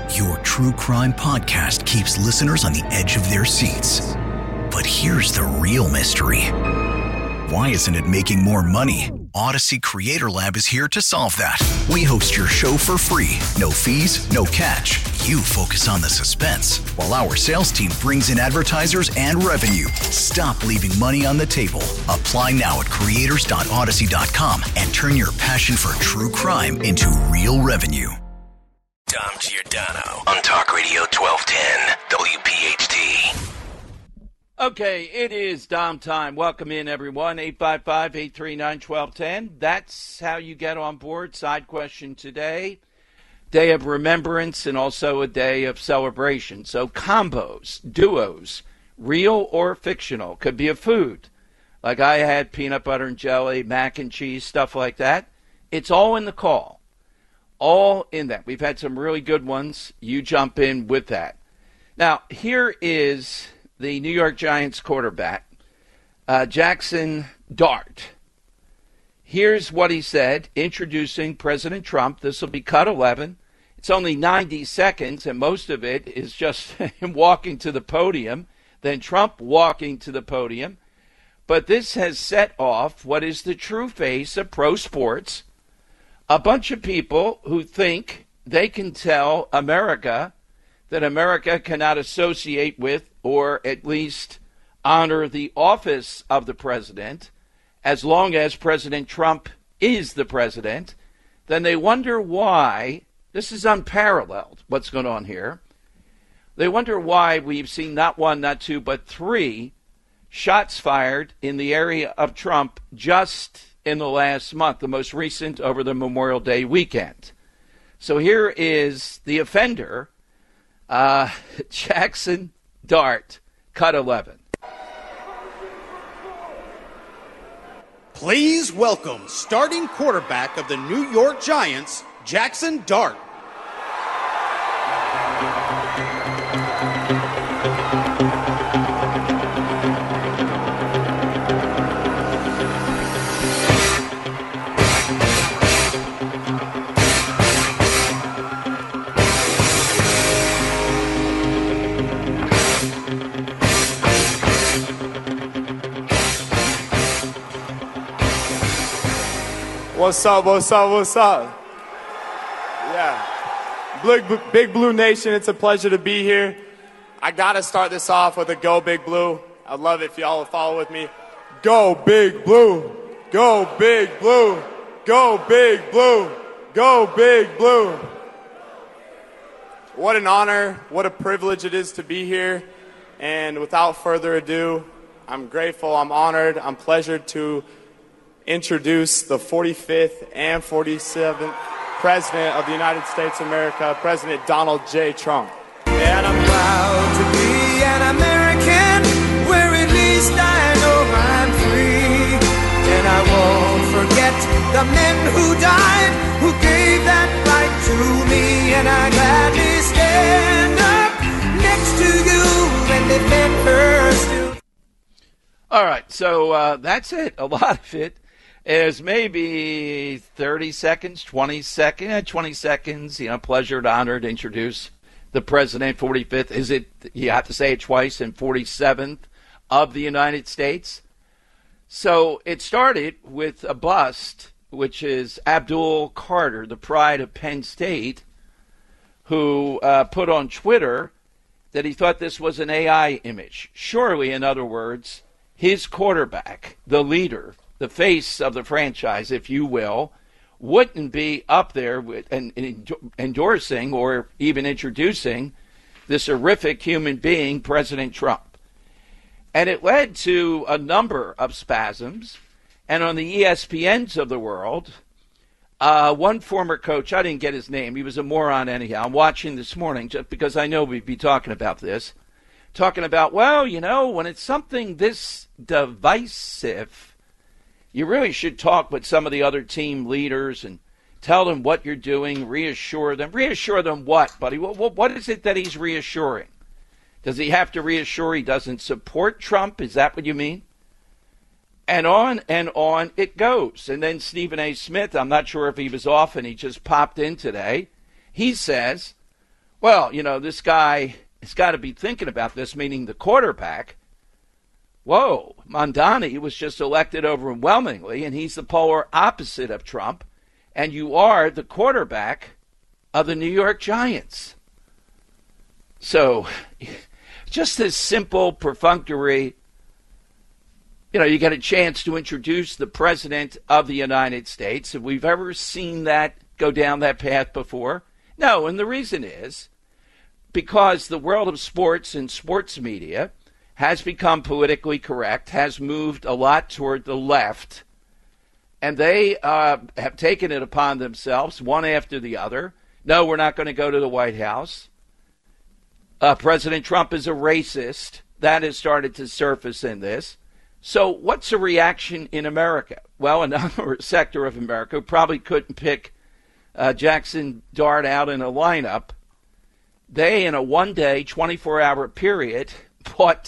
Your true crime podcast keeps listeners on the edge of their seats. But here's the real mystery. Why isn't it making more money? Odyssey Creator Lab is here to solve that. We host your show for free. No fees, no catch. You focus on the suspense, while our sales team brings in advertisers and revenue. Stop leaving money on the table. Apply now at creators.odyssey.com and turn your passion for true crime into real revenue. Dom Giordano on Talk Radio 1210 WPHT. Okay, it is Dom time. Welcome in, everyone. 855-839-1210. That's how you get on board. Side question today. Day of remembrance and also a day of celebration. So combos, duos, real or fictional. Could be a food. Like I had peanut butter and jelly, mac and cheese, stuff like that. It's all in the call. All in that. We've had some really good ones. You jump in with that. Now, here is the New York Giants quarterback, Jackson Dart. Here's what he said, introducing President Trump. This will be cut 11. It's only 90 seconds, and most of it is just him walking to the podium, then Trump walking to the podium. But this has set off what is the true face of pro sports. A bunch of people who think they can tell America that America cannot associate with or at least honor the office of the president as long as President Trump is the president. Then they wonder why, this is unparalleled, what's going on here. They wonder why we've seen not one, not two, but three shots fired in the area of Trump just in the last month, the most recent over the Memorial Day weekend. So here is the offender, Jackson Dart, cut 11. Please welcome starting quarterback of the New York Giants, Jackson Dart. What's up, what's up, what's up? Yeah. Big Blue Nation, it's a pleasure to be here. I got to start this off with a Go Big Blue. I'd love it if y'all would follow with me. Go Big Blue. Go Big Blue. Go Big Blue. Go Big Blue. What an honor, what a privilege it is to be here. And without further ado, I'm grateful, I'm honored, I'm pleasured to introduce the 45th and 47th President of the United States of America, President Donald J. Trump. And I'm proud to be an American, where at least I know I'm free. And I won't forget the men who died, who gave that right to me. And I gladly stand up next to you and defend first. All right, so that's it, a lot of it. Is maybe 30 seconds, 20 seconds, pleasure to honor to introduce the president, 45th. Is it, you have to say it twice, and 47th of the United States? So it started with a bust, which is Abdul Carter, the pride of Penn State, who put on Twitter that he thought this was an AI image. Surely, in other words, his quarterback, the leader, the face of the franchise, if you will, wouldn't be up there with, endorsing or even introducing this horrific human being, President Trump. And it led to a number of spasms. And on the ESPNs of the world, one former coach, I didn't get his name, he was a moron anyhow. I'm watching this morning just because I know we'd be talking about this. Talking about, well, when it's something this divisive, you really should talk with some of the other team leaders and tell them what you're doing, reassure them. Reassure them what, buddy? What is it that he's reassuring? Does he have to reassure he doesn't support Trump? Is that what you mean? And on it goes. And then Stephen A. Smith, I'm not sure if he was off and he just popped in today. He says, Well, this guy has got to be thinking about this, meaning the quarterback. Whoa, Mamdani was just elected overwhelmingly, and he's the polar opposite of Trump, and you are the quarterback of the New York Giants. So, just this simple, perfunctory, you get a chance to introduce the President of the United States. Have we ever seen that go down that path before? No, and the reason is because the world of sports and sports media has become politically correct, has moved a lot toward the left, and they have taken it upon themselves, one after the other. No, we're not going to go to the White House. President Trump is a racist. That has started to surface in this. So what's the reaction in America? Well, another sector of America probably couldn't pick Jackson Dart out in a lineup. They, in a one-day, 24-hour period, bought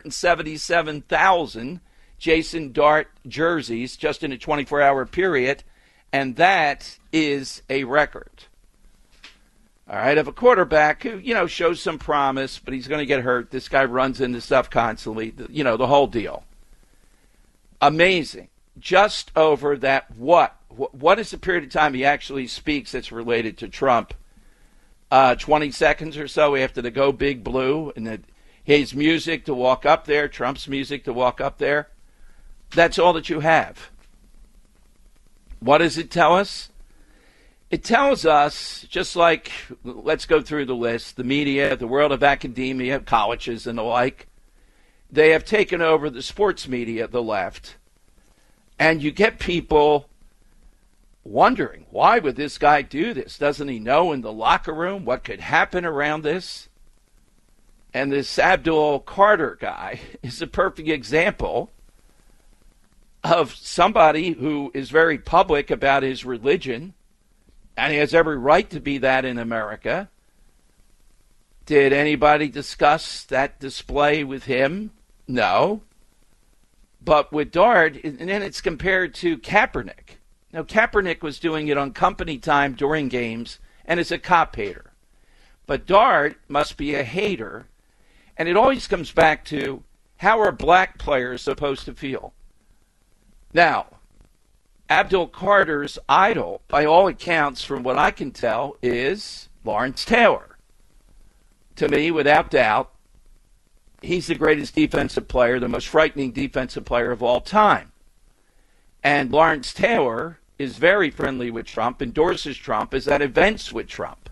277,000 Jason Dart jerseys just in a 24-hour period, and that is a record. All right, of a quarterback who, shows some promise, but he's going to get hurt. This guy runs into stuff constantly, the whole deal. Amazing. Just over that, what is the period of time he actually speaks that's related to Trump? 20 seconds or so after the Go Big Blue, and his music to walk up there, Trump's music to walk up there. That's all that you have. What does it tell us? It tells us, just like, let's go through the list, the media, the world of academia, colleges and the like, they have taken over the sports media, the left, and you get people wondering, why would this guy do this? Doesn't he know in the locker room what could happen around this? And this Abdul Carter guy is a perfect example of somebody who is very public about his religion, and he has every right to be that in America. Did anybody discuss that display with him? No. But with Dart, and then it's compared to Kaepernick. Now, Kaepernick was doing it on company time during games and is a cop hater. But Dart must be a hater. And it always comes back to, how are black players supposed to feel? Now, Abdul Carter's idol, by all accounts, from what I can tell, is Lawrence Taylor. To me, without doubt, he's the greatest defensive player, the most frightening defensive player of all time. And Lawrence Taylor is very friendly with Trump, endorses Trump, is at events with Trump.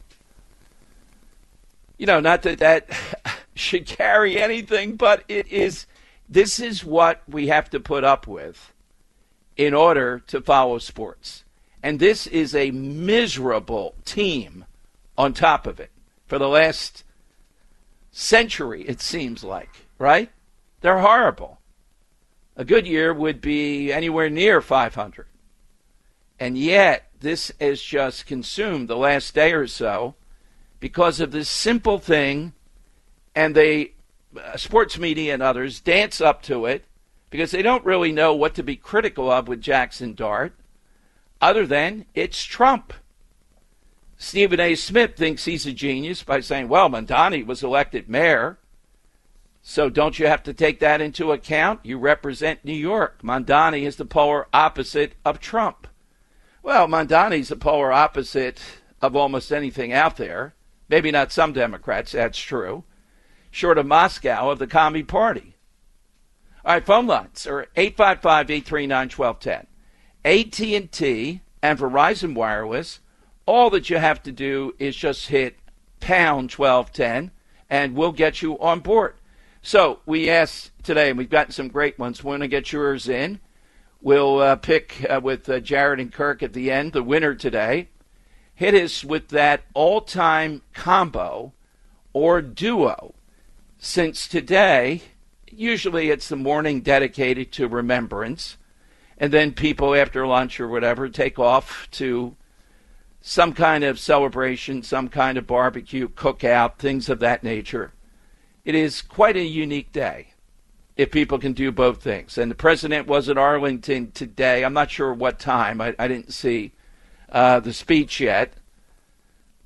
Not that should carry anything, but this is what we have to put up with in order to follow sports. And this is a miserable team on top of it for the last century, it seems like, right? They're horrible. A good year would be anywhere near 500. And yet, this has just consumed the last day or so because of this simple thing, and they, sports media and others, dance up to it because they don't really know what to be critical of with Jackson Dart, other than it's Trump. Stephen A. Smith thinks he's a genius by saying, well, Mamdani was elected mayor, so don't you have to take that into account? You represent New York. Mamdani is the polar opposite of Trump. Well, Mamdani's the polar opposite of almost anything out there. Maybe not some Democrats, that's true. Short of Moscow, of the Commie Party. All right, phone lines are 855-839-1210. AT&T and Verizon Wireless, all that you have to do is just hit pound 1210, and we'll get you on board. So we asked today, and we've gotten some great ones. We're going to get yours in. We'll pick with Jared and Kirk at the end, the winner today. Hit us with that all-time combo or duo. Since today, usually it's the morning dedicated to remembrance, and then people after lunch or whatever take off to some kind of celebration, some kind of barbecue, cookout, things of that nature. It is quite a unique day if people can do both things. And the president was at Arlington today. I'm not sure what time. I didn't see the speech yet.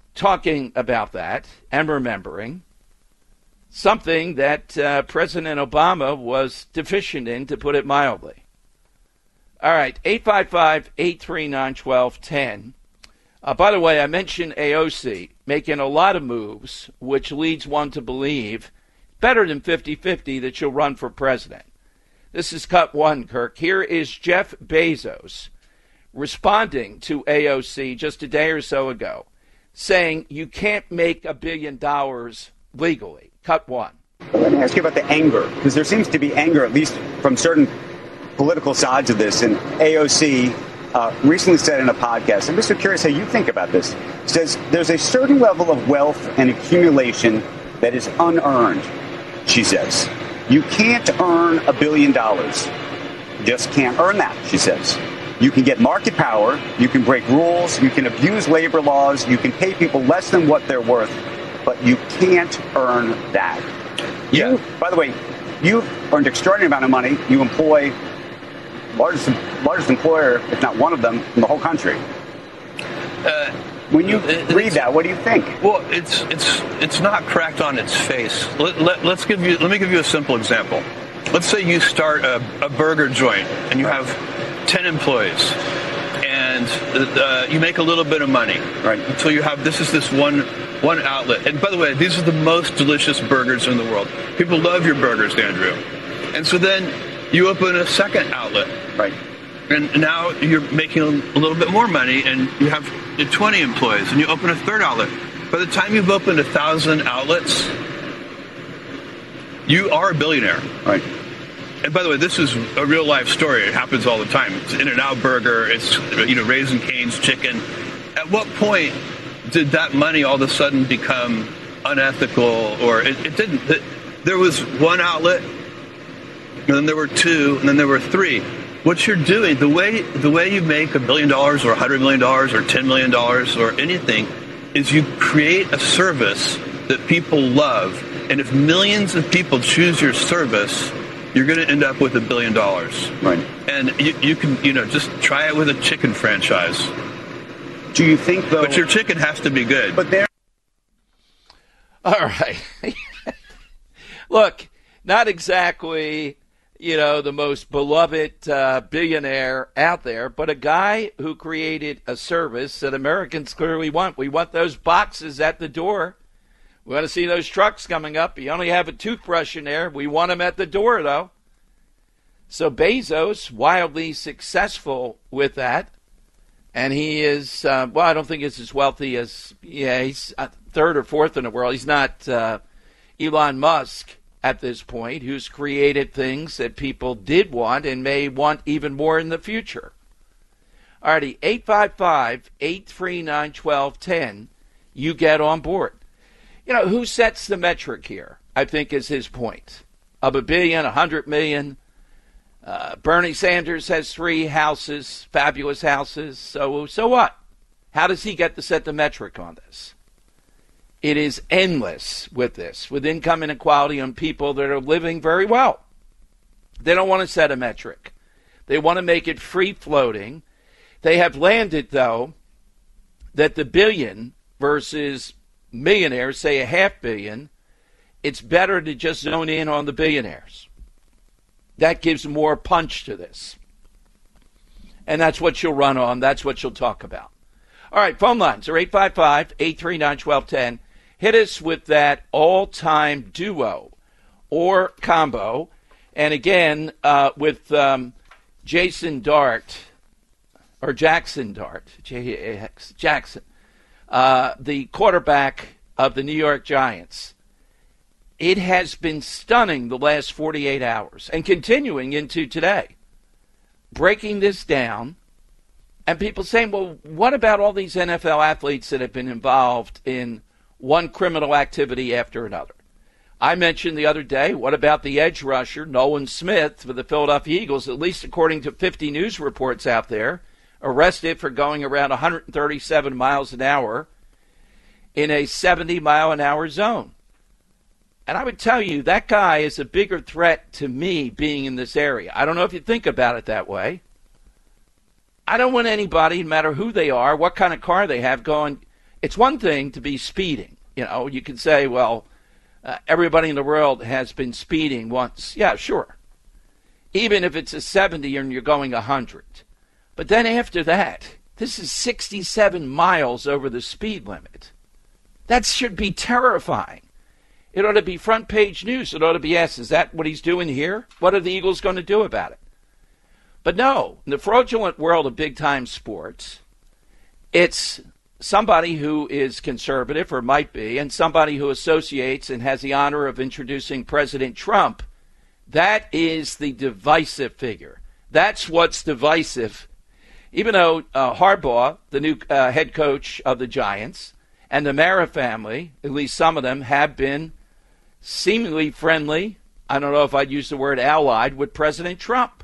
talking about that and remembering something that President Obama was deficient in, to put it mildly. All right, 855-839-1210. By the way, I mentioned AOC making a lot of moves, which leads one to believe, better than 50-50, that she'll run for president. This is cut one, Kirk. Here is Jeff Bezos responding to AOC just a day or so ago, saying you can't make $1 billion legally. Cut one. Let me ask you about the anger, because there seems to be anger, at least from certain political sides of this. And AOC recently said in a podcast, I'm just curious how you think about this, says there's a certain level of wealth and accumulation that is unearned, she says. You can't earn $1 billion. You just can't earn that, she says. You can get market power, you can break rules, you can abuse labor laws, you can pay people less than what they're worth, but you can't earn that. Yeah. By the way, you've earned an extraordinary amount of money. You employ largest employer, if not one of them, in the whole country. When you read that, what do you think? Well, it's not correct on its face. Let me give you a simple example. Let's say you start a burger joint and you have 10 employees, and you make a little bit of money, right? Until you have this one outlet. And by the way, these are the most delicious burgers in the world. People love your burgers, Andrew. And so then you open a second outlet, right? And now you're making a little bit more money, and you have 20 employees, and you open a third outlet. By the time you've opened 1,000 outlets, you are a billionaire, right? And by the way, this is a real life story. It happens all the time. It's In-N-Out Burger. It's Raising Cane's chicken. At what point did that money all of a sudden become unethical? Or it didn't. There was one outlet, and then there were two, and then there were three. What you're doing, the way you make $1 billion or $100 million or $10 million or anything, is you create a service that people love. And if millions of people choose your service, you're going to end up with $1 billion. Right. And you can, just try it with a chicken franchise. Do you think, though? But your chicken has to be good. But there. All right. Look, not exactly, the most beloved billionaire out there, but a guy who created a service that Americans clearly want. We want those boxes at the door. We want to see those trucks coming up. You only have a toothbrush in there. We want them at the door, though. So Bezos, wildly successful with that. And he is, I don't think he's as wealthy as, he's third or fourth in the world. He's not Elon Musk at this point, who's created things that people did want and may want even more in the future. All righty, 855-839-1210. You get on board. Who sets the metric here, I think, is his point. Of $1 billion, $100 million. Bernie Sanders has 3 houses, fabulous houses. So what? How does he get to set the metric on this? It is endless with this, with income inequality on people that are living very well. They don't want to set a metric. They want to make it free-floating. They have landed, though, that the billion versus millionaires, say $500 million, it's better to just zone in on the billionaires. That gives more punch to this. And that's what you'll run on. That's what you'll talk about. All right, phone lines are 855-839-1210. Hit us with that all-time duo or combo. And again, with Jackson Dart, Jackson, the quarterback of the New York Giants. It has been stunning the last 48 hours and continuing into today. Breaking this down, and people saying, well, what about all these NFL athletes that have been involved in one criminal activity after another? I mentioned the other day, what about the edge rusher, Nolan Smith, for the Philadelphia Eagles, at least according to 50 news reports out there, arrested for going around 137 miles an hour in a 70-mile-an-hour zone. And I would tell you, that guy is a bigger threat to me being in this area. I don't know if you think about it that way. I don't want anybody, no matter who they are, what kind of car they have, going, It's one thing to be speeding. You know, you can say, well, everybody in the world has been speeding once. Yeah, sure. Even if it's a 70 and you're going 100. But then after that, this is 67 miles over the speed limit. That should be terrifying. It ought to be front page news. It ought to be asked, is that what he's doing here? What are the Eagles going to do about it? But no, in the fraudulent world of big-time sports, it's somebody who is conservative, or might be, and somebody who associates and has the honor of introducing President Trump. That is the divisive figure. That's what's divisive. Even though Harbaugh, the new head coach of the Giants, and the Mara family, at least some of them, have been seemingly friendly, I don't know if I'd use the word allied, with President Trump.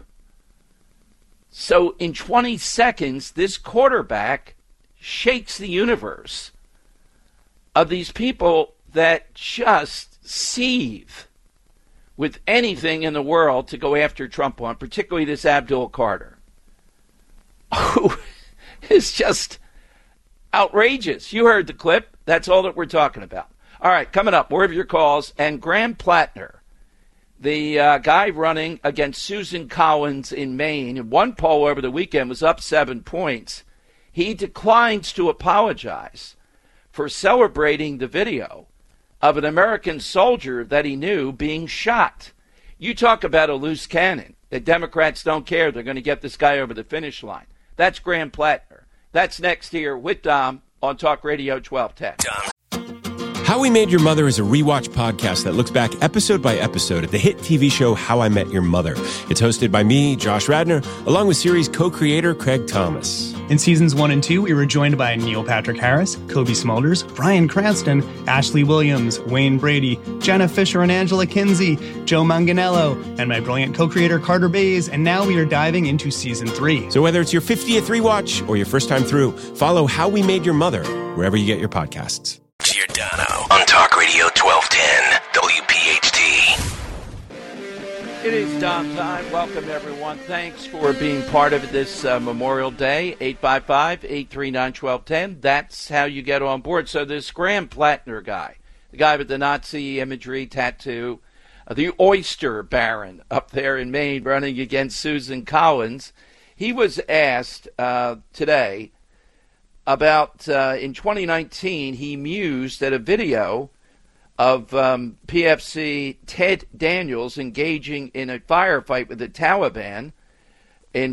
So in 20 seconds, this quarterback shakes the universe of these people that just seethe with anything in the world to go after Trump on, particularly this Abdul Carter, who is just outrageous. You heard the clip. That's all that we're talking about. All right, coming up, more of your calls. And Graham Plattner, the guy running against Susan Collins in Maine, in one poll over the weekend was up 7 points. He declines to apologize for celebrating the video of an American soldier that he knew being shot. You talk about a loose cannon. The Democrats don't care. They're going to get this guy over the finish line. That's Graham Plattner. That's next here with Dom on Talk Radio 1210. How We Made Your Mother is a rewatch podcast that looks back episode by episode at the hit TV show How I Met Your Mother. It's hosted by me, Josh Radnor, along with series co-creator Craig Thomas. In seasons 1 and 2, we were joined by Neil Patrick Harris, Kobe Smulders, Bryan Cranston, Ashley Williams, Wayne Brady, Jenna Fisher and Angela Kinsey, Joe Manganiello, and my brilliant co-creator Carter Bays, and now we are diving into season 3. So whether it's your 50th rewatch or your first time through, follow How We Made Your Mother wherever you get your podcasts. Giordano on Talk Radio 1210 WPHT. It is Dom time. Welcome, everyone. Thanks for being part of this Memorial Day. 855-839-1210. That's how you get on board. So this Graham Plattner guy, the guy with the Nazi imagery tattoo, the oyster baron up there in Maine running against Susan Collins, he was asked today about, in 2019, he mused at a video of PFC Ted Daniels engaging in a firefight with the Taliban in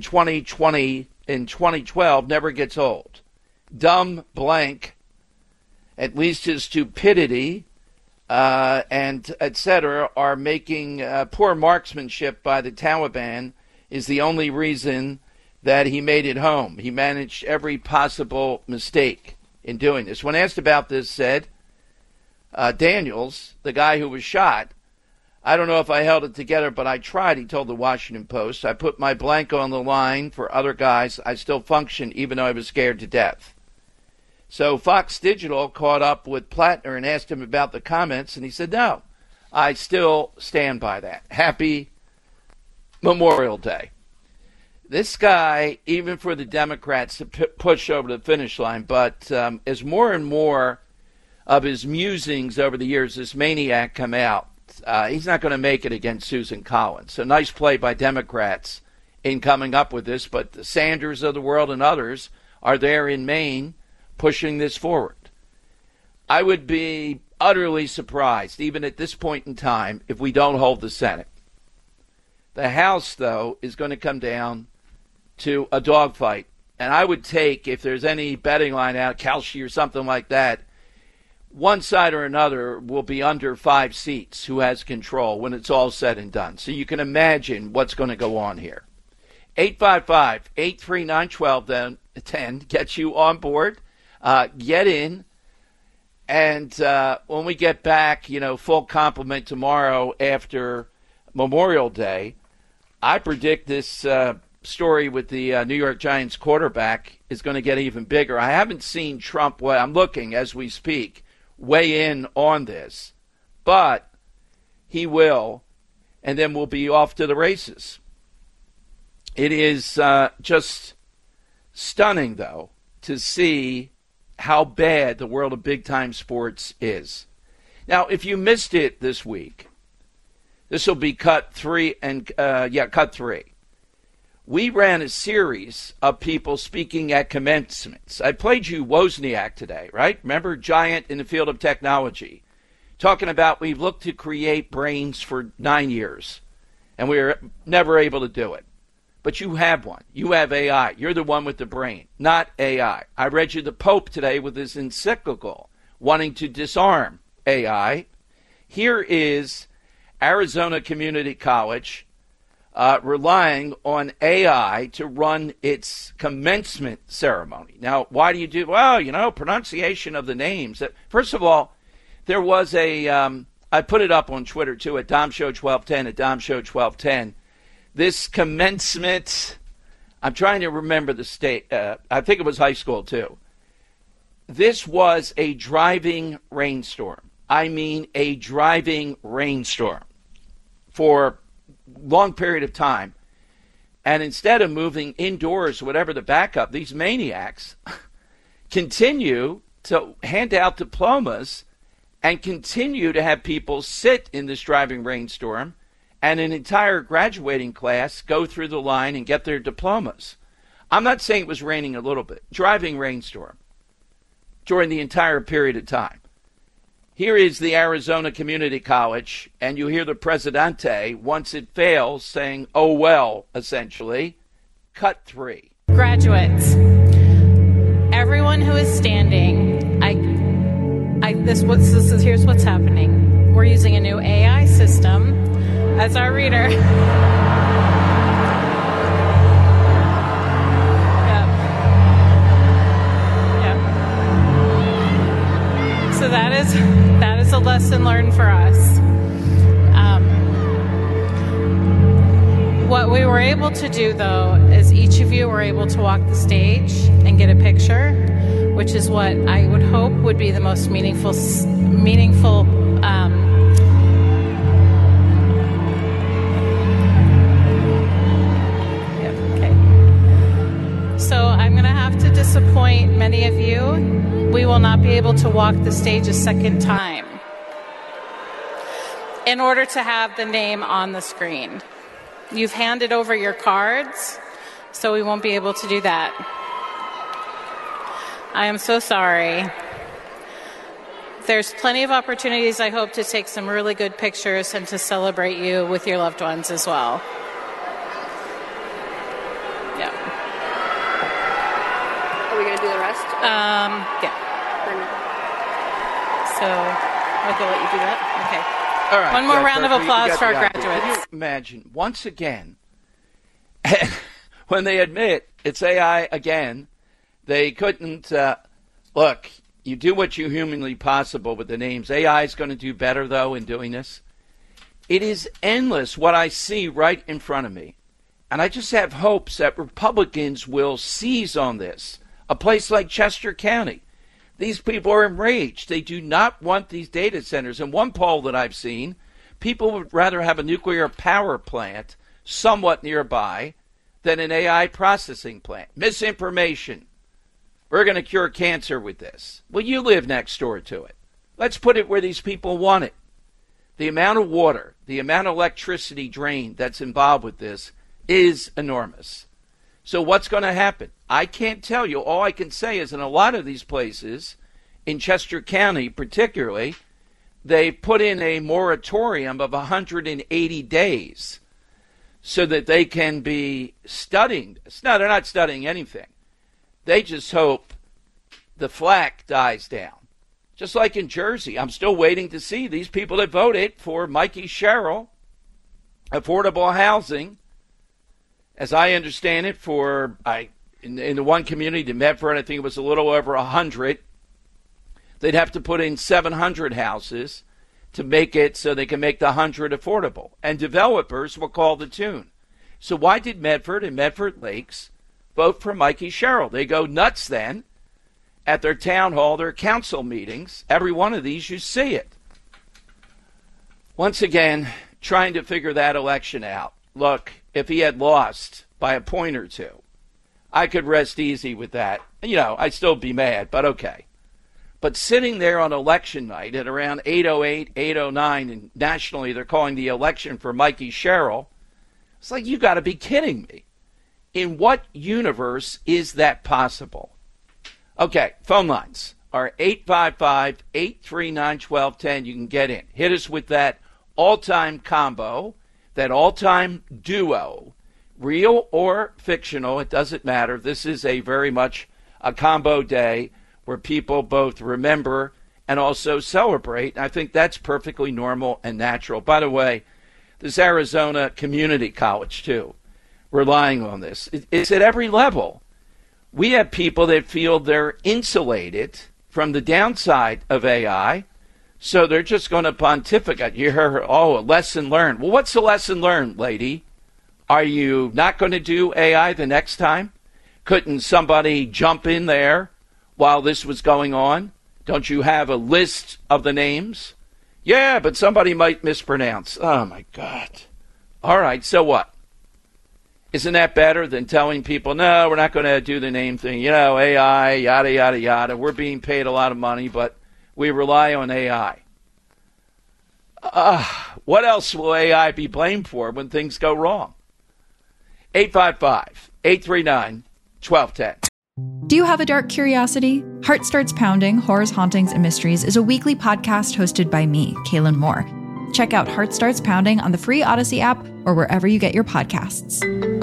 2012 never gets old. Dumb blank, at least his stupidity and etc. are making poor marksmanship by the Taliban is the only reason that he made it home. He managed every possible mistake in doing this. When asked about this, said, Daniels, the guy who was shot, I don't know if I held it together, but I tried, he told the Washington Post. I put my blanket on the line for other guys. I still function even though I was scared to death. So Fox Digital caught up with Plattner and asked him about the comments, and he said, no, I still stand by that. Happy Memorial Day. This guy, even for the Democrats to push over the finish line, but as more and more of his musings over the years, this maniac come out, he's not going to make it against Susan Collins. So nice play by Democrats in coming up with this, but the Sanders of the world and others are there in Maine pushing this forward. I would be utterly surprised, even at this point in time, if we don't hold the Senate. The House, though, is going to come down to a dogfight. And I would take, if there's any betting line out, Kalshi or something like that, one side or another will be under 5 seats who has control when it's all said and done. So you can imagine what's going to go on here. 855-839-1210 gets you on board. Get in. And when we get back, full complement tomorrow after Memorial Day, I predict this story with the New York Giants quarterback is going to get even bigger. I haven't seen Trump, I'm looking as we speak, weigh in on this, but he will, and then we'll be off to the races. It is just stunning, though, to see how bad the world of big-time sports is. Now, if you missed it this week, this will be cut 3 cut 3. We ran a series of people speaking at commencements. I played you Wozniak today, right? Remember, giant in the field of technology, talking about we've looked to create brains for 9 years, and we were never able to do it. But you have one. You have AI. You're the one with the brain, not AI. I read you the Pope today with his encyclical wanting to disarm AI. Here is Arizona Community College relying on AI to run its commencement ceremony. Now, why do you do? Well, pronunciation of the names. First of all, there was I put it up on Twitter too at DomShow1210 at DomShow1210. This commencement, I'm trying to remember the state. I think it was high school too. This was a driving rainstorm. I mean a driving rainstorm for long period of time. And instead of moving indoors, whatever the backup, these maniacs continue to hand out diplomas and continue to have people sit in this driving rainstorm and an entire graduating class go through the line and get their diplomas. I'm not saying it was raining a little bit. Driving rainstorm during the entire period of time. Here is the Arizona Community College, and you hear the Presidente, once it fails, saying, oh, well, essentially. Cut 3. Graduates, everyone who is standing, here's what's happening. We're using a new AI system as our reader. So that is a lesson learned for us. What we were able to do, though, is each of you were able to walk the stage and get a picture, which is what I would hope would be the most meaningful. So I'm going to have to disappoint many of you. We will not be able to walk the stage a second time in order to have the name on the screen. You've handed over your cards, so we won't be able to do that. I am so sorry. There's plenty of opportunities, I hope, to take some really good pictures and to celebrate you with your loved ones as well. Yeah. Are we going to do the rest? Yeah. So I'll go let you do that. Okay. All right. One more round of applause for our graduates. Can you imagine, once again, when they admit it's AI again, they couldn't, look, you do what you humanly possible with the names. AI is going to do better, though, in doing this. It is endless what I see right in front of me. And I just have hopes that Republicans will seize on this. A place like Chester County. These people are enraged. They do not want these data centers. In one poll that I've seen, people would rather have a nuclear power plant somewhat nearby than an AI processing plant. Misinformation. We're going to cure cancer with this. Well, you live next door to it. Let's put it where these people want it. The amount of water, the amount of electricity drained that's involved with this is enormous. So what's going to happen? I can't tell you. All I can say is in a lot of these places, in Chester County particularly, they put in a moratorium of 180 days so that they can be studying this. No, they're not studying anything. They just hope the flack dies down. Just like in Jersey, I'm still waiting to see these people that voted for Mikey Sherrill, affordable housing. As I understand it, in the one community, the Medford, I think it was a little over 100. They'd have to put in 700 houses to make it so they can make the 100 affordable. And developers will call the tune. So why did Medford and Medford Lakes vote for Mikey Sherrill? They go nuts then at their town hall, their council meetings. Every one of these, you see it. Once again, trying to figure that election out. Look, if he had lost by a point or two, I could rest easy with that. I'd still be mad, but okay. But sitting there on election night at around 8:08, 8:09, and nationally they're calling the election for Mikey Sherrill, it's like, you got to be kidding me. In what universe is that possible? Okay, phone lines are 855-839-1210. You can get in. Hit us with that all-time combo, that all-time duo, real or fictional. It doesn't matter. This is a very much a combo day where people both remember and also celebrate. I think that's perfectly normal and natural. By the way, this Arizona Community College, too, relying on this. It's at every level. We have people that feel they're insulated from the downside of AI, so they're just going to pontificate. You hear, a lesson learned. Well, what's the lesson learned, lady? Are you not going to do AI the next time? Couldn't somebody jump in there while this was going on? Don't you have a list of the names? Yeah, but somebody might mispronounce. Oh, my God. All right, so what? Isn't that better than telling people, no, we're not going to do the name thing? You know, AI, yada, yada, yada. We're being paid a lot of money, but we rely on AI. What else will AI be blamed for when things go wrong? 855-839-1210. Do you have a dark curiosity? Heart Starts Pounding, Horrors, Hauntings, and Mysteries is a weekly podcast hosted by me, Kaylin Moore. Check out Heart Starts Pounding on the free Odyssey app or wherever you get your podcasts.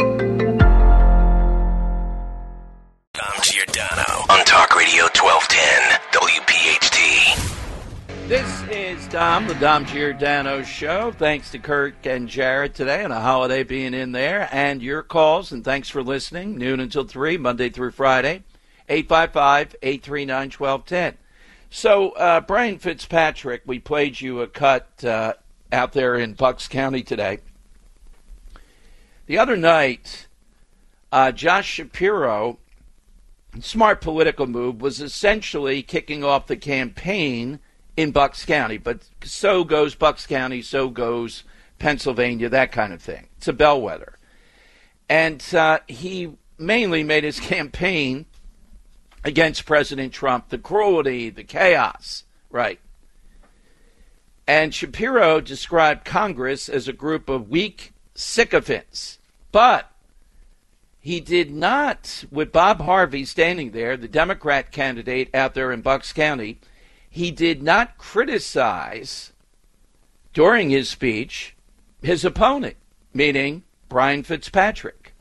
Dom Giordano on Talk Radio 1210 WPHT. This is Dom, the Dom Giordano Show. Thanks to Kirk and Jared today on a holiday being in there, and your calls, and thanks for listening. Noon until 3, Monday through Friday, 855-839-1210. So, Brian Fitzpatrick, we played you a cut out there in Bucks County today. The other night, Josh Shapiro, smart political move, was essentially kicking off the campaign in Bucks County. But so goes Bucks County, so goes Pennsylvania, that kind of thing. It's a bellwether. And he mainly made his campaign against President Trump, the cruelty, the chaos, right? And Shapiro described Congress as a group of weak sycophants. But he did not, with Bob Harvey standing there, the Democrat candidate out there in Bucks County, he did not criticize, during his speech, his opponent, meaning Brian Fitzpatrick.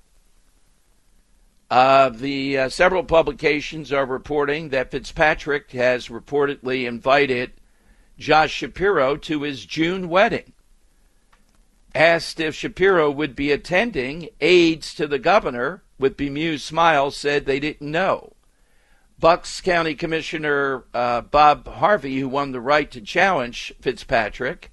Several publications are reporting that Fitzpatrick has reportedly invited Josh Shapiro to his June wedding. Asked if Shapiro would be attending, aides to the governor, with bemused smiles, said they didn't know. Bucks County Commissioner Bob Harvey, who won the right to challenge Fitzpatrick,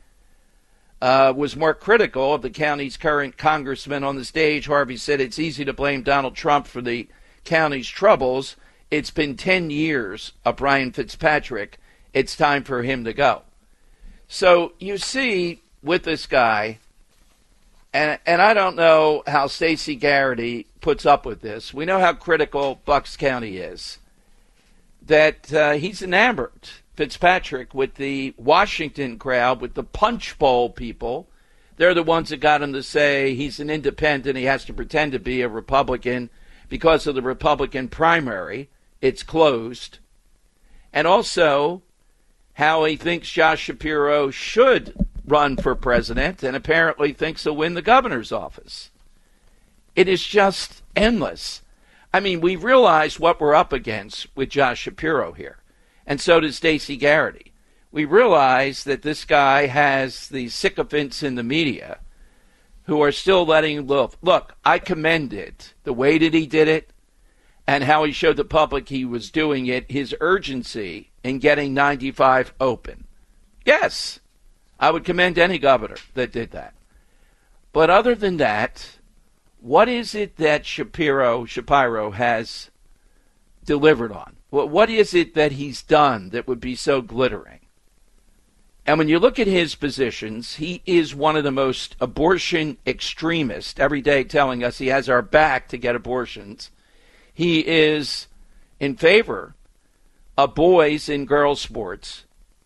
was more critical of the county's current congressman on the stage. Harvey said it's easy to blame Donald Trump for the county's troubles. It's been 10 years of Brian Fitzpatrick. It's time for him to go. So you see with this guy, and I don't know how Stacey Garrity puts up with this. We know how critical Bucks County is. That he's enamored, Fitzpatrick, with the Washington crowd, with the punch bowl people. They're the ones that got him to say he's an independent. He has to pretend to be a Republican because of the Republican primary. It's closed. And also how he thinks Josh Shapiro should run for president and apparently thinks he'll win the governor's office. It is just endless. I mean, we realize what we're up against with Josh Shapiro here, and so does Stacey Garrity. We realize that this guy has the sycophants in the media who are still letting him live. Look, I commended the way that he did it and how he showed the public he was doing it, his urgency in getting 95 open. Yes, I would commend any governor that did that. But other than that, what is it that Shapiro has delivered on? What is it that he's done that would be so glittering? And when you look at his positions, he is one of the most abortion extremists, every day telling us he has our back to get abortions. He is in favor of boys and girls sports.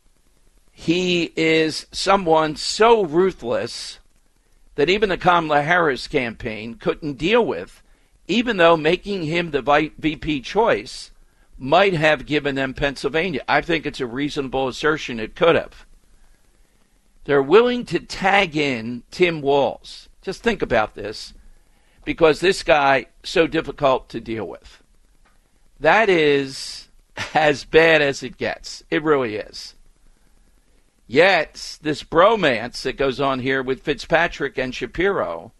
He is someone so ruthless that even the Kamala Harris campaign couldn't deal with, even though making him the VP choice might have given them Pennsylvania. I think it's a reasonable assertion it could have. They're willing to tag in Tim Walz. Just think about this, because this guy so difficult to deal with. That is as bad as it gets. It really is. Yet, this bromance that goes on here with Fitzpatrick and Shapiro,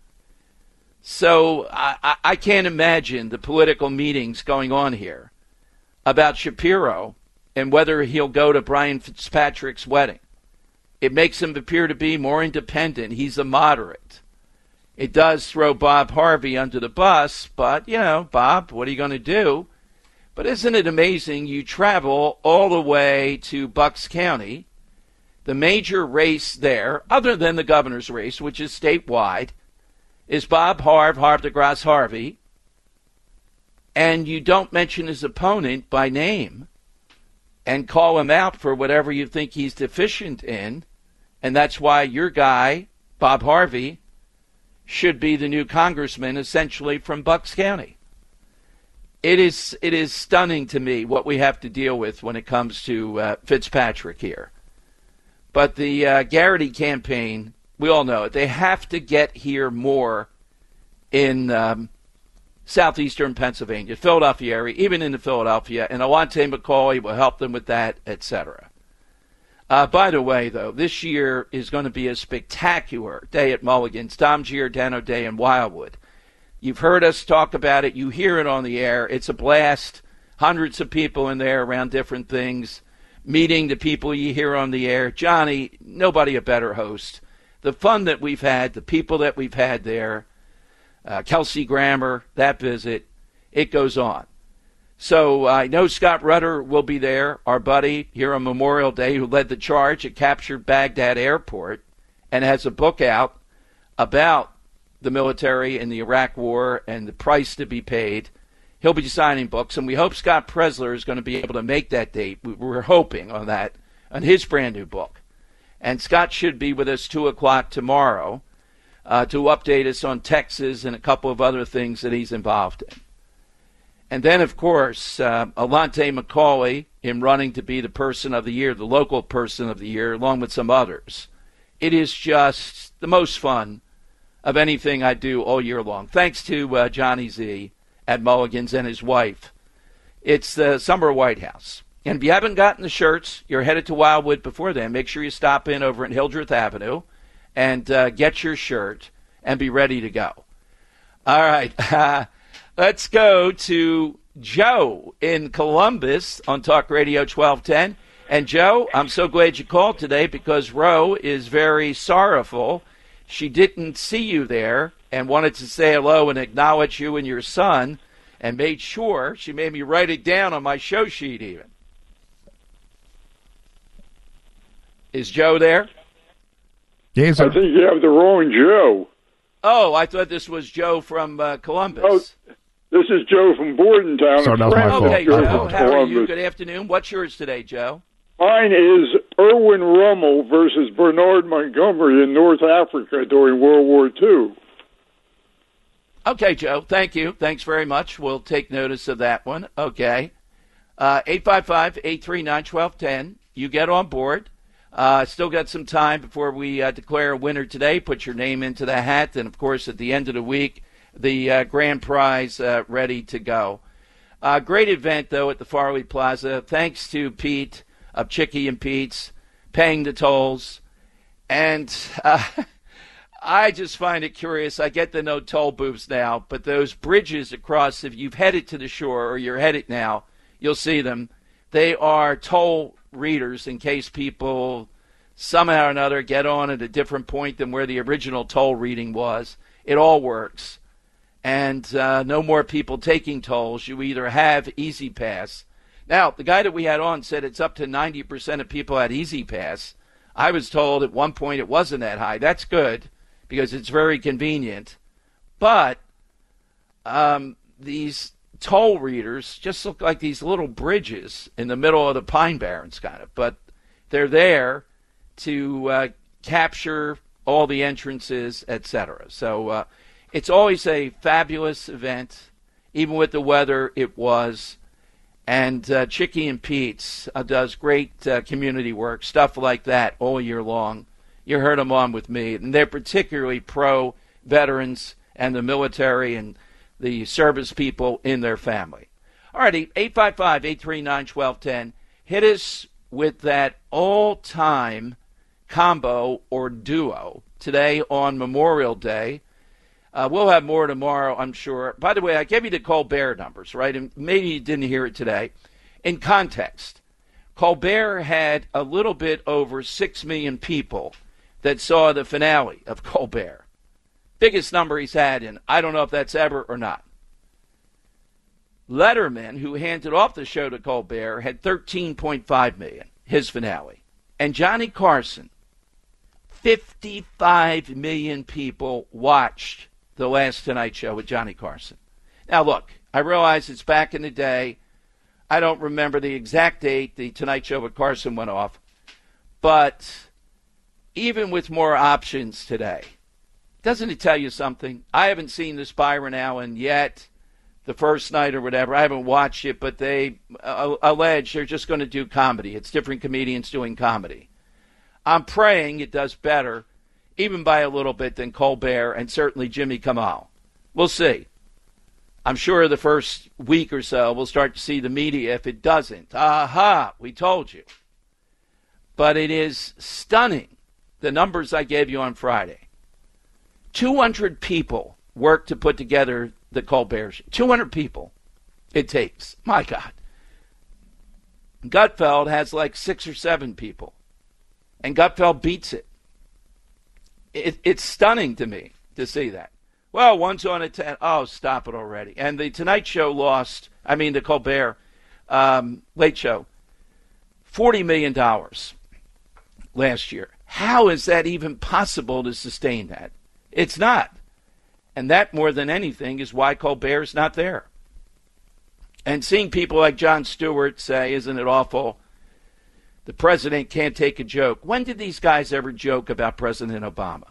so I can't imagine the political meetings going on here about Shapiro and whether he'll go to Brian Fitzpatrick's wedding. It makes him appear to be more independent. He's a moderate. It does throw Bob Harvey under the bus, but, Bob, what are you going to do? But isn't it amazing? You travel all the way to Bucks County. The major race there, other than the governor's race, which is statewide, is Bob de Gras Harvey, and you don't mention his opponent by name and call him out for whatever you think he's deficient in, and that's why your guy, Bob Harvey, should be the new congressman, essentially from Bucks County. It is stunning to me what we have to deal with when it comes to Fitzpatrick here. But the Garrity campaign, we all know it. They have to get here more in southeastern Pennsylvania, Philadelphia area, even into Philadelphia. And Alante McCauley will help them with that, etc. By the way, though, this year is going to be a spectacular day at Mulligan's, Tom Giordano Day in Wildwood. You've heard us talk about it. You hear it on the air. It's a blast. Hundreds of people in there around different things. Meeting the people you hear on the air. Johnny, nobody a better host. The fun that we've had, the people that we've had there, Kelsey Grammer, that visit, it goes on. So I know Scott Rutter will be there, our buddy here on Memorial Day who led the charge at captured Baghdad Airport and has a book out about the military and the Iraq War and the price to be paid. He'll be signing books, and we hope Scott Presler is going to be able to make that date. We're hoping on that, on his brand new book. And Scott should be with us 2 o'clock tomorrow to update us on Texas and a couple of other things that he's involved in. And then, of course, Alante McCauley, him running to be the person of the year, the local person of the year, along with some others. It is just the most fun of anything I do all year long. Thanks to Johnny Z at Mulligan's and his wife. It's the Summer White House. And if you haven't gotten the shirts, you're headed to Wildwood before then. Make sure you stop in over at Hildreth Avenue and get your shirt and be ready to go. All right. Let's go to Joe in Columbus on Talk Radio 1210. And Joe, I'm so glad you called today because Ro is very sorrowful. She didn't see you there and wanted to say hello and acknowledge you and your son, and made sure, she made me write it down on my show sheet even. Is Joe there? Yes, I think you have the wrong Joe. Oh, I thought this was Joe from Columbus. Oh, this is Joe from Bordentown. Sorry, that's my fault. Okay, Joe, how are you? Good afternoon. What's yours today, Joe? Mine is Erwin Rommel versus Bernard Montgomery in North Africa during World War II. Okay, Joe. Thank you. Thanks very much. We'll take notice of that one. Okay. 855-839-1210. You get on board. Still got some time before we declare a winner today. Put your name into the hat. And, of course, at the end of the week, the grand prize ready to go. Great event, though, at the Farley Plaza. Thanks to Pete of Chicky and Pete's paying the tolls. And I just find it curious. I get the no toll booths now, but those bridges across, if you've headed to the shore or you're headed now, you'll see them. They are toll readers in case people somehow or another get on at a different point than where the original toll reading was. It all works. And no more people taking tolls. You either have Easy Pass. Now, the guy that we had on said it's up to 90% of people had Easy Pass. I was told at one point it wasn't that high. That's good because it's very convenient. But these toll readers just look like these little bridges in the middle of the Pine Barrens, kind of. But they're there to capture all the entrances, etc. So it's always a fabulous event. Even with the weather, it was. And Chicky and Pete's does great community work, stuff like that all year long. You heard them on with me. And they're particularly pro-veterans and the military and the service people in their family. All righty, 855-839-1210. Hit us with that all-time combo or duo today on Memorial Day. We'll have more tomorrow, I'm sure. By the way, I gave you the Colbert numbers, right? And maybe you didn't hear it today. In context, Colbert had a little bit over 6 million people that saw the finale of Colbert. Biggest number he's had, and I don't know if that's ever or not. Letterman, who handed off the show to Colbert, had 13.5 million, his finale. And Johnny Carson, 55 million people watched the last Tonight Show with Johnny Carson. Now, look, I realize it's back in the day. I don't remember the exact date the Tonight Show with Carson went off. But even with more options today, doesn't it tell you something? I haven't seen this Byron Allen yet, the first night or whatever. I haven't watched it, but they allege they're just going to do comedy. It's different comedians doing comedy. I'm praying it does better, even by a little bit, than Colbert and certainly Jimmy Kimmel. We'll see. I'm sure the first week or so we'll start to see the media if it doesn't. Aha, we told you. But it is stunning, the numbers I gave you on Friday. 200 people worked to put together the Colbert Show. 200 people it takes. My God. Gutfeld has like 6 or 7 people. And Gutfeld beats it. It's stunning to me to see that. Well, one's on at 10. Oh, stop it already. And the Tonight Show the Colbert Late Show, $40 million last year. How is that even possible to sustain that? It's not. And that, more than anything, is why Colbert's not there. And seeing people like Jon Stewart say, isn't it awful, the president can't take a joke. When did these guys ever joke about President Obama?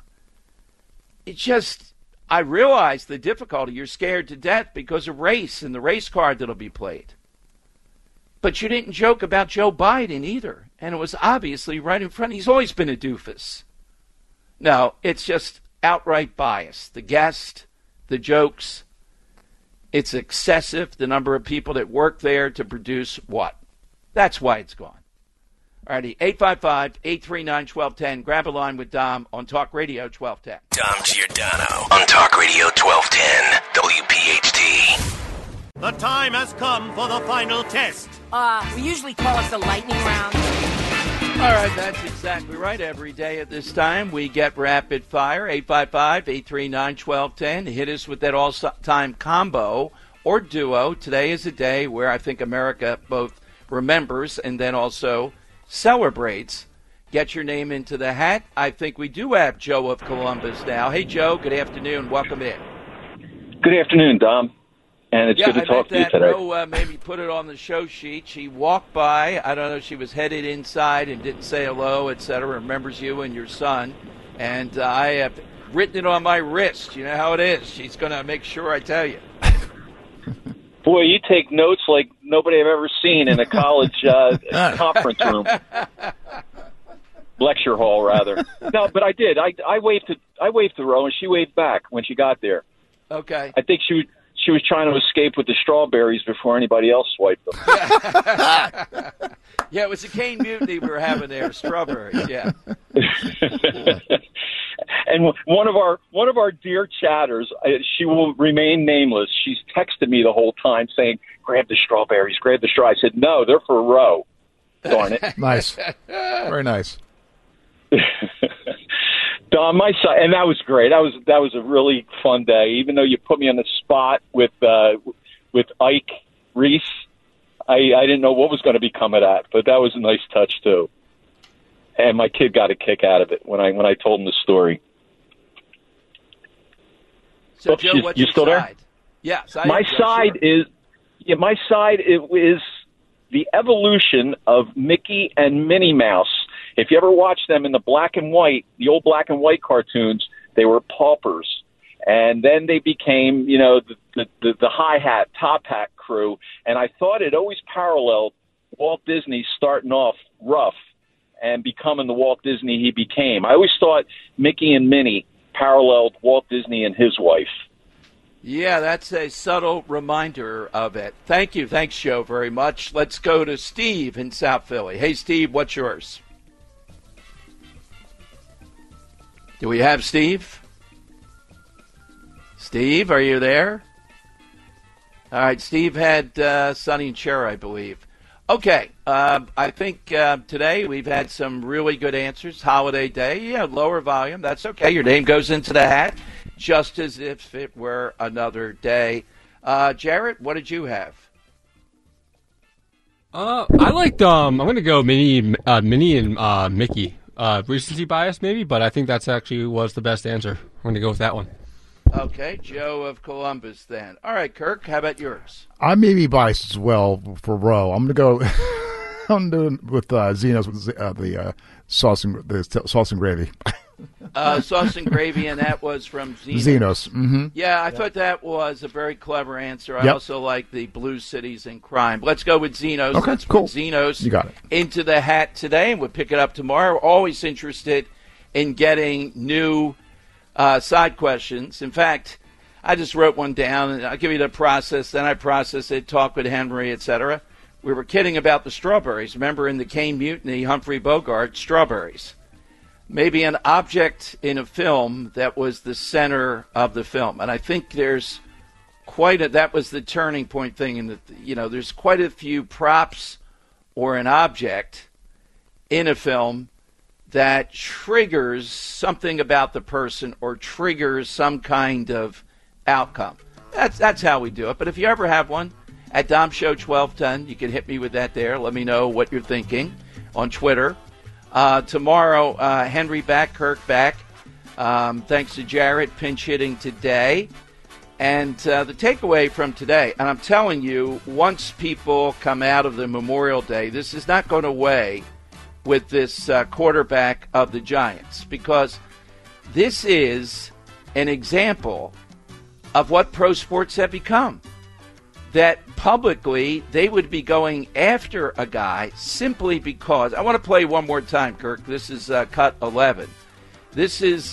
I realize the difficulty. You're scared to death because of race and the race card that'll be played. But you didn't joke about Joe Biden either. And it was obviously right in front. He's always been a doofus. No, it's just outright bias. The guest, the jokes, it's excessive, the number of people that work there to produce what? That's why it's gone. All righty, 855-839-1210. Grab a line with Dom on Talk Radio 1210. Dom Giordano on Talk Radio 1210, WPHT. The time has come for the final test. We usually call it the lightning round. All right, that's exactly right. Every day at this time, we get rapid fire, 855-839-1210. Hit us with that all-time combo or duo. Today is a day where I think America both remembers and then also celebrates. Get your name into the hat. I think we do have Joe of Columbus now. Hey, Joe, good afternoon. Welcome in. Good afternoon, Dom. And it's good to talk to you today. Ro maybe put it on the show sheet. She walked by. I don't know, she was headed inside and didn't say hello, etc. Remembers you and your son. And I have written it on my wrist. You know how it is. She's going to make sure I tell you. Boy, you take notes like nobody I've ever seen in a college conference room. Lecture hall, rather. No, but I did. I waved to Ro, and she waved back when she got there. Okay. I think she was trying to escape with the strawberries before anybody else swiped them. Yeah, it was a cane mutiny we were having there, strawberries, yeah. And one of our dear chatters, she will remain nameless. She's texted me the whole time saying, "Grab the strawberries, grab the straw." I said, "No, they're for Ro." Darn it. Nice. Very nice. Don, my son, and that was great. That was a really fun day. Even though you put me on the spot with Ike Reese, I didn't know what was going to become of that, but that was a nice touch too. And my kid got a kick out of it when I told him the story. So, Joe, what's you your still side? there? Yeah. My side is my side is the evolution of Mickey and Minnie Mouse. If you ever watch them in the old black and white cartoons, they were paupers. And then they became, the hi-hat, top hat crew. And I thought it always paralleled Walt Disney starting off rough and becoming the Walt Disney he became. I always thought Mickey and Minnie paralleled Walt Disney and his wife. Yeah, that's a subtle reminder of it. Thank you. Thanks, Joe, very much. Let's go to Steve in South Philly. Hey, Steve, what's yours? Do we have Steve? Steve, are you there? All right, Steve had Sonny and Cher, I believe. Okay, I think today we've had some really good answers. Holiday day, yeah, lower volume. That's okay. Your name goes into the hat just as if it were another day. Jarrett, what did you have? I liked, I'm going to go Minnie and Mickey. Recency bias, maybe, but I think that's actually was the best answer. I'm going to go with that one. Okay, Joe of Columbus then. All right, Kirk, how about yours? I may be biased as well for Roe. I'm going to go I'm doing with Zeno's with the sauce and gravy. Sauce and gravy, and that was from Zeno's. Zeno's. Mm-hmm. Yeah, I thought that was a very clever answer. I also like the Blue Cities and Crime. Let's go with Zeno's. Okay, Let's cool. put Zeno's You got it. into the hat today, and we'll pick it up tomorrow. We're always interested in getting new side questions. In fact, I just wrote one down, and I'll give you the process. Then I process it, talk with Henry, etc. We were kidding about the strawberries. Remember in the Caine Mutiny, Humphrey Bogart, strawberries. Maybe an object in a film that was the center of the film. And I think there's that was the turning point thing. In there's quite a few props or an object in a film that triggers something about the person or triggers some kind of outcome. That's how we do it. But if you ever have one, at Dom Show 1210, you can hit me with that there. Let me know what you're thinking on Twitter. Tomorrow, Henry back, Kirk back. Thanks to Jarrett, pinch hitting today. And the takeaway from today, and I'm telling you, once people come out of the Memorial Day, this is not going away with this quarterback of the Giants, because this is an example of what pro sports have become. That publicly they would be going after a guy simply because. I want to play one more time, Kirk. This is cut 11. This is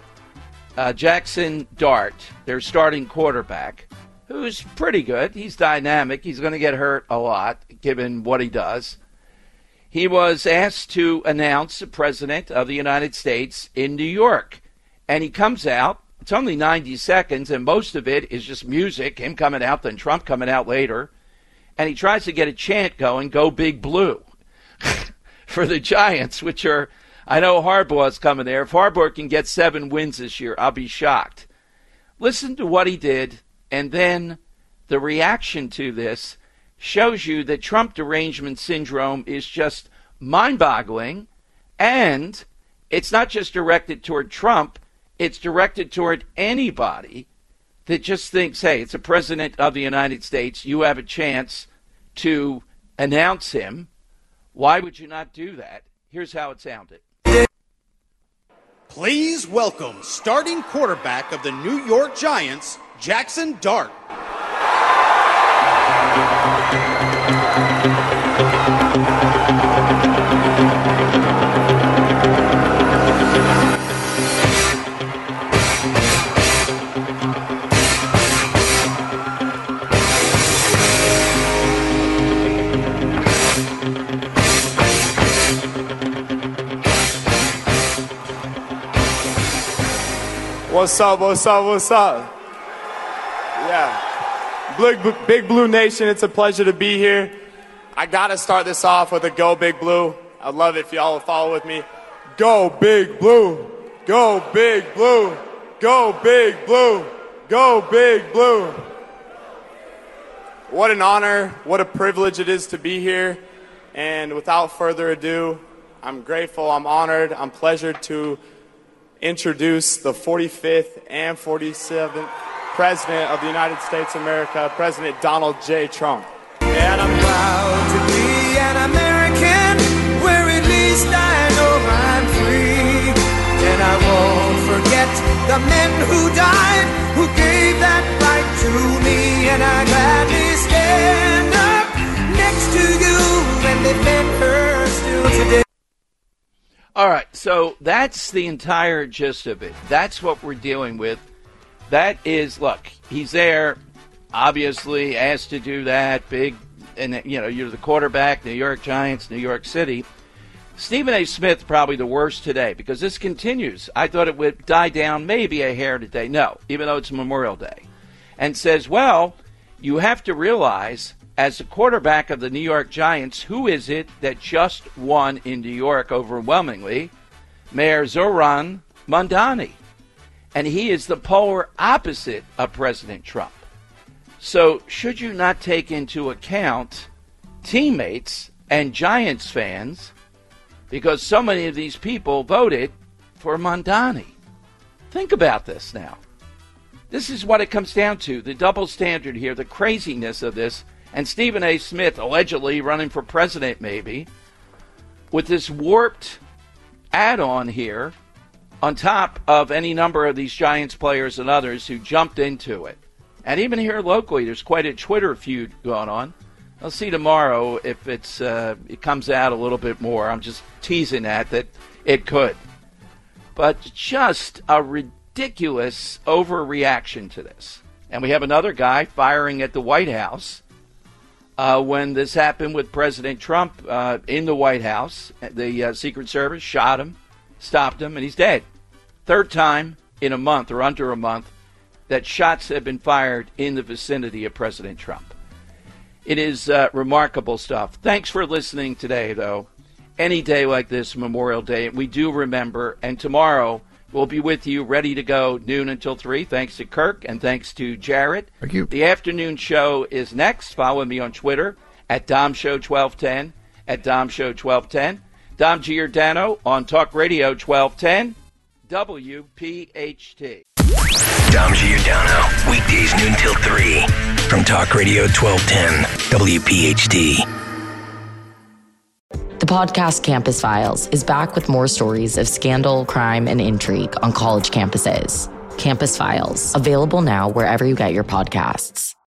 Jackson Dart, their starting quarterback, who's pretty good. He's dynamic. He's going to get hurt a lot, given what he does. He was asked to announce the President of the United States in New York. And he comes out. It's only 90 seconds, and most of it is just music, him coming out, then Trump coming out later. And he tries to get a chant going, "Go Big Blue," for the Giants, which are, I know Harbaugh's coming there. If Harbaugh can get 7 wins this year, I'll be shocked. Listen to what he did, and then the reaction to this shows you that Trump derangement syndrome is just mind-boggling, and it's not just directed toward Trump. It's directed toward anybody that just thinks, hey, it's a president of the United States. You have a chance to announce him. Why would you not do that? Here's how it sounded. Please welcome starting quarterback of the New York Giants, Jackson Dart. What's up, what's up, what's up? Yeah. Big Blue Nation, it's a pleasure to be here. I got to start this off with a Go Big Blue. I'd love it if y'all would follow with me. Go Big Blue. Go Big Blue. Go Big Blue. Go Big Blue. What an honor, what a privilege it is to be here. And without further ado, I'm grateful, I'm honored, I'm pleasured to introduce the 45th and 47th President of the United States of America, President Donald J. Trump. And I'm proud to be an American, where at least I know I'm free. And I won't forget the men who died, who gave that right to me. And I gladly stand up next to you and defend her still today. All right, so that's the entire gist of it. That's what we're dealing with. That is, look, he's there, obviously asked to do that, big, and, you know, you're the quarterback, New York Giants, New York City. Stephen A. Smith probably the worst today because this continues. I thought it would die down maybe a hair today. No, even though it's Memorial Day. And says, well, you have to realize, as the quarterback of the New York Giants, who is it that just won in New York overwhelmingly? Mayor Zohran Mamdani. And he is the polar opposite of President Trump. So should you not take into account teammates and Giants fans, because so many of these people voted for Mamdani? Think about this now. This is what it comes down to, the double standard here, the craziness of this. And Stephen A. Smith allegedly running for president maybe, with this warped add-on here on top of any number of these Giants players and others who jumped into it. And even here locally, there's quite a Twitter feud going on. I'll see tomorrow if it comes out a little bit more. I'm just teasing that it could. But just a ridiculous overreaction to this. And we have another guy firing at the White House. When this happened with President Trump in the White House, the Secret Service shot him, stopped him, and he's dead. Third time in a month or under a month that shots have been fired in the vicinity of President Trump. It is remarkable stuff. Thanks for listening today, though. Any day like this, Memorial Day, we do remember, and tomorrow we'll be with you, ready to go, noon until 3. Thanks to Kirk and thanks to Jarrett. Thank you. The afternoon show is next. Follow me on Twitter at DomShow1210, at DomShow1210. Dom Giordano on Talk Radio 1210, WPHT. Dom Giordano, weekdays noon till 3 from Talk Radio 1210, WPHT. The podcast Campus Files is back with more stories of scandal, crime, and intrigue on college campuses. Campus Files, available now wherever you get your podcasts.